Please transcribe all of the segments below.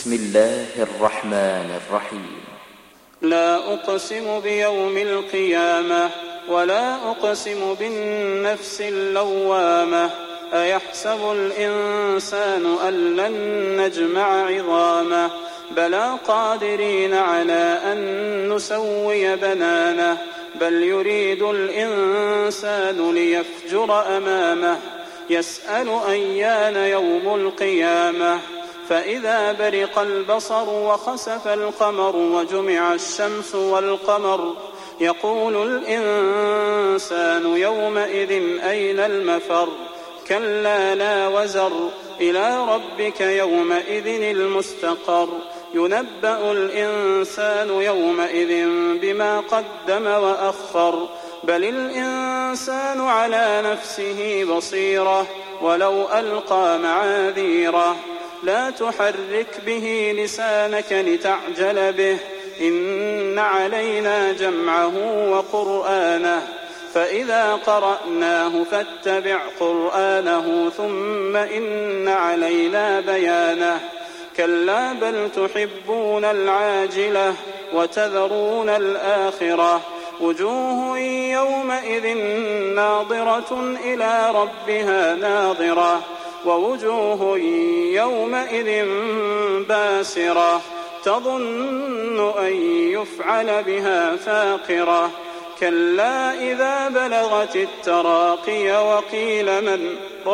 بسم الله الرحمن الرحيم. لا أقسم بيوم القيامة ولا أقسم بالنفس اللوامة أيحسب الإنسان أن لن نجمع عظامه بلى قادرين على أن نسوي بنانه بل يريد الإنسان ليفجر أمامه يسأل أيان يوم القيامة فإذا برق البصر وخسف القمر وجمع الشمس والقمر يقول الإنسان يومئذ أين المفر كلا لا وزر إلى ربك يومئذ المستقر ينبأ الإنسان يومئذ بما قدم وأخر بل الإنسان على نفسه بصيرة ولو ألقى معاذيره لا تحرك به لسانك لتعجل به إن علينا جمعه وقرآنه فإذا قرأناه فاتبع قرآنه ثم إن علينا بيانه كلا بل تحبون العاجلة وتذرون الآخرة وجوه يومئذ ناظرة إلى ربها ناظرة ووجوه يومئذ باسرة تظن أن يفعل بها فاقرة كلا إذا بلغت التراقي وقيل من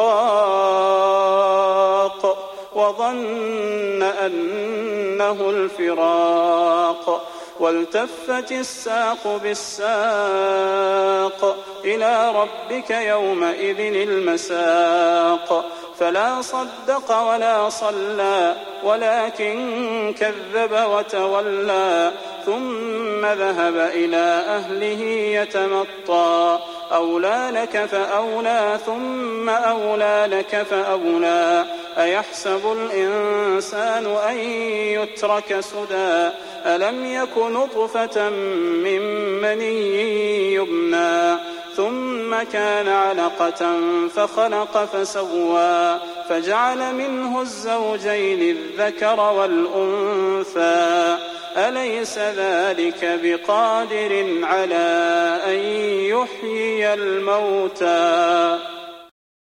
راق وظن أنه الفراق والتفت الساق بالساق إلى ربك يومئذ المساق فلا صدق ولا صلى ولكن كذب وتولى ثم ذهب إلى أهله يتمطى أولى لك فأولى ثم أولى لك فأولى أيحسب الإنسان أن يترك سدى ألم يك نطفة من مني يمنى ثم كان علقة فخلق فسوى فجعل منه الزوجين الذكر والأنثى أليس ذلك بقادر على أن يحيي الموتى